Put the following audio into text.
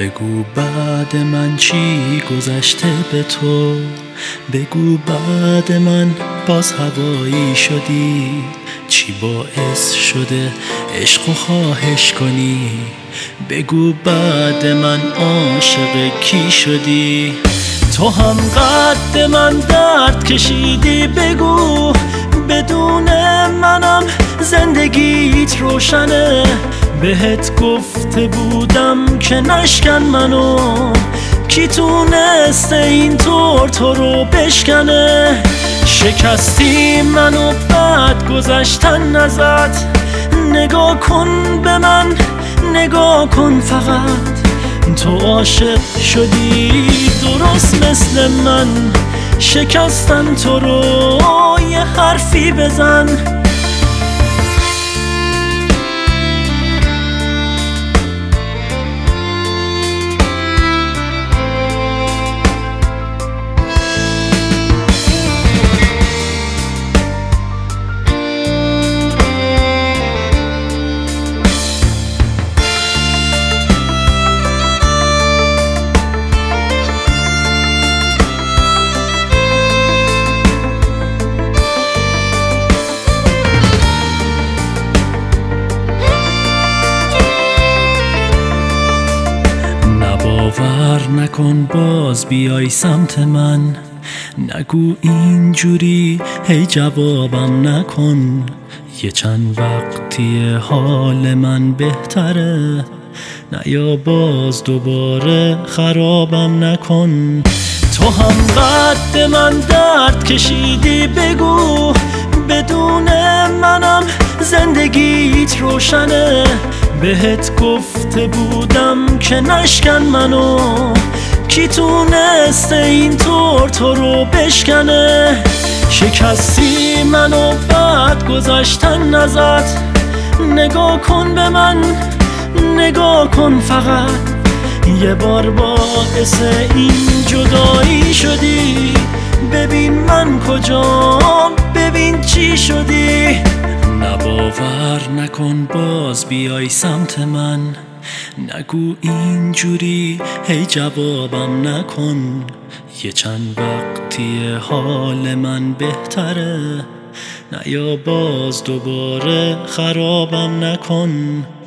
بگو بعد من چی گذشته به تو، بگو بعد من باز هوایی شدی، چی باعث شده عشق و خواهش کنی، بگو بعد من عاشق کی شدی. تو هم قد من درد کشیدی، بگو بدون منم زندگیت روشنه، بهت گفته بودم که نشکن منو، کی تونسته اینطور تو رو بشکنه. شکستی منو بعد گذشتن ازت، نگاه کن به من، نگاه کن فقط، تو عاشق شدی درست مثل من، شکستن تو رو یه حرفی بزن. باور نکن باز بیای سمت من، نگو اینجوری هی جوابم نکن، یه چند وقتی حال من بهتره، نیا باز دوباره خرابم نکن. تو هم قد من درد کشیدی، بگو بدون منم زندگیت روشنه، بهت گفته بودم که نشکن منو، کی تونسته اینطور تو رو بشکنه. شکستی منو بعد گذشتن ازت، نگاه کن به من، نگاه کن فقط، یه بار باعث این جدایی شدی، ببین من کجام، ببین چی شدی. باور نکن باز بیای سمت من، نگو اینجوری هی جوابم نکن، یه چند وقتی حال من بهتره، نیا باز دوباره خرابم نکن.